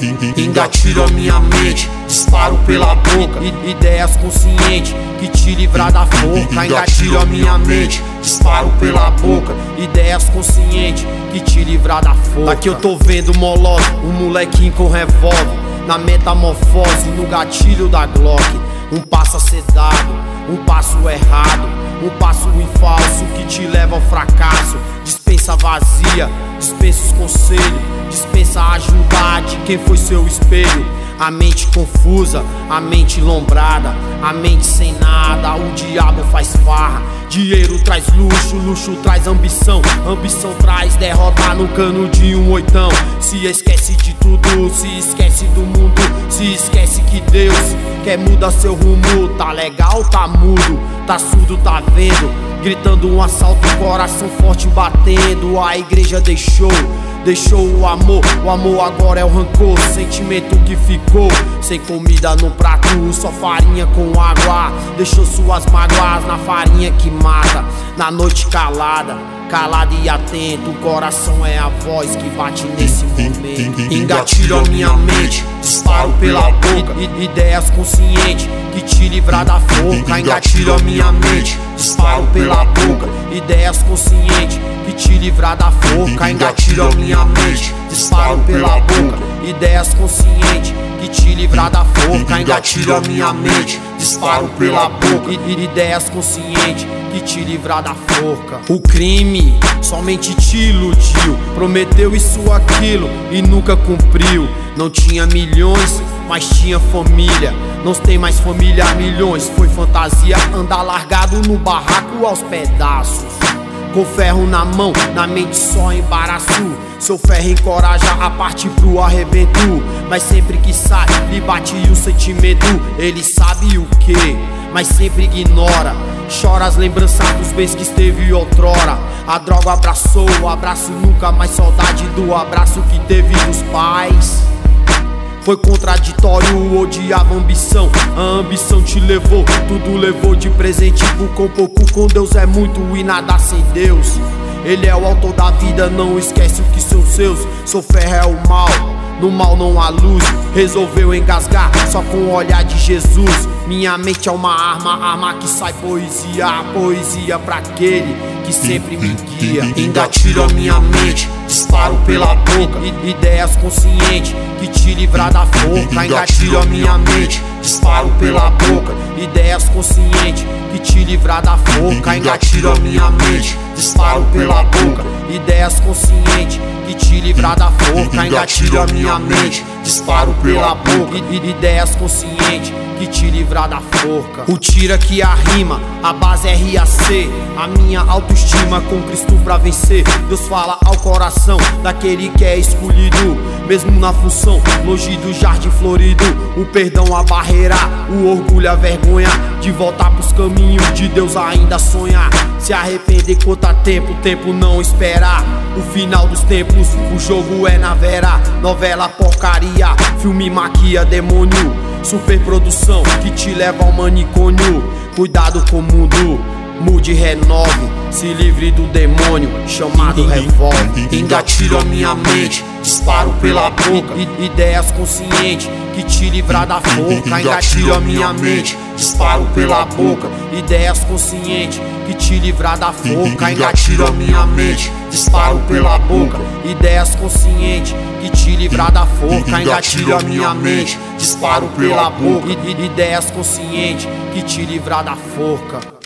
Engatilho a minha mente, disparo pela boca. Ideias conscientes que te livrar da forca. Engatilho a minha mente, disparo pela boca. Ideias conscientes que te livrar da forca. Aqui eu tô vendo Molotov, um molequinho com revólver, na metamorfose, no gatilho da Glock. Um passo a ser dado, um passo errado, um passo em falso que te leva ao fracasso. Dispensa vazia, dispensa os conselhos, dispensa a ajuda de quem foi seu espelho. A mente confusa, a mente lombrada, a mente sem nada, o diabo faz farra. Dinheiro traz luxo, luxo traz ambição, ambição traz derrota no cano de um oitão. Se esquece de tudo, se esquece do mundo, se esquece que Deus quer mudar seu rumo. Tá legal, tá mudo, tá surdo, tá vendo, gritando um assalto, coração forte batendo. A igreja deixou o amor agora é o rancor. Sentimento que ficou sem comida no prato, só farinha com água. Deixou suas mágoas na farinha que mata. Na noite calada, calado e atento, o coração é a voz que bate nesse momento. Engatilho a minha mente, disparo pela boca. Ideias conscientes que te livrar da forca. Engatilho a minha mente, disparo pela boca. Ideias conscientes que te livrar da forca. Engatilho a minha mente, disparo pela boca. Ideias conscientes que te livrar da forca. Engatilho a minha mente, disparo pela boca. Ideias conscientes que te livrar da forca. O crime somente te iludiu, prometeu isso, aquilo e nunca cumpriu. Não tinha milhões, mas tinha família. Não tem mais família, milhões. Foi fantasia andar largado no barraco aos pedaços, com ferro na mão, na mente só embaraço. Seu ferro encoraja a partir pro arrebento, mas sempre que sai lhe bate o sentimento. Ele sabe o que, mas sempre ignora. Chora as lembranças dos bens que esteve outrora. A droga abraçou, o abraço nunca mais, saudade do abraço que teve dos pais. Foi contraditório, odiava a ambição. A ambição te levou, tudo levou de presente. Com pouco, com Deus é muito e nada sem Deus. Ele é o autor da vida, não esquece o que são seus. Seu ferro é o mal, no mal não há luz. Resolveu engasgar só com o olhar de Jesus. Minha mente é uma arma, arma que sai poesia. Poesia pra aquele que sempre me guia. Engatilho a minha mente, disparo pela boca. Ideias conscientes que te livrar da forca. Engatilho a minha mente, disparo pela boca. Ideias conscientes que te livrar da forca. Engatilho a minha mente, disparo pela boca. Ideias conscientes que te livrar da forca. Engatilho a minha mente, disparo pela boca. Ideias conscientes que te livrar da forca. O tira que a rima, a base é RAC. A minha autoestima com Cristo pra vencer. Deus fala ao coração daquele que é escolhido, mesmo na função, longe do jardim florido. O perdão, a barreira, o orgulho, a vergonha de voltar pros caminhos de Deus, ainda sonhar. Se arrepender quanto a tempo, tempo não esperar. O final dos tempos, o jogo é na vera. Novela porcaria, filme maquia demônio. Superprodução que te leva ao manicômio. Cuidado com o mundo, mude e renove. Se livre do demônio chamado revólver. Engatilho a minha mente, disparo pela boca. Ideias conscientes que te livrar da forca. Engatilho a minha mente, disparo pela boca. Ideias conscientes que te livrar da forca. Engatilho a minha mente, disparo pela boca. Ideias conscientes que te livrar da forca. Engatilho a minha mente, disparo pela boca. Ideias conscientes que te livrar da forca.